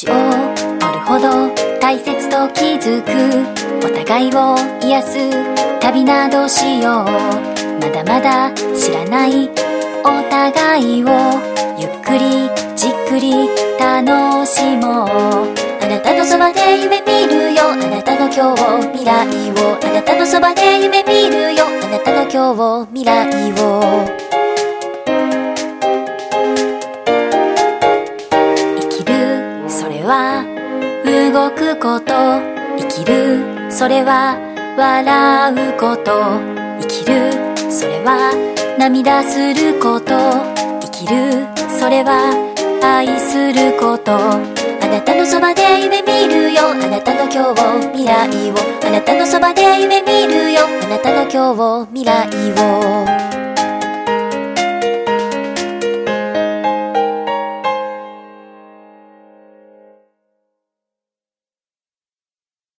年を取るほど大切と気づく、お互いを癒す旅などしよう。まだまだ知らないお互いをゆっくりじっくり楽しもう。あなたのそばで夢見るよ、あなたの今日未来を。あなたのそばで夢見るよ、あなたの今日未来を。生きるそれは動くこと、生きるそれは笑うこと、生きるそれは涙すること、生きるそれは愛すること。あなたのそばで夢見るよ、あなたの今日未来を。あなたのそばで夢見るよ、あなたの今日未来を。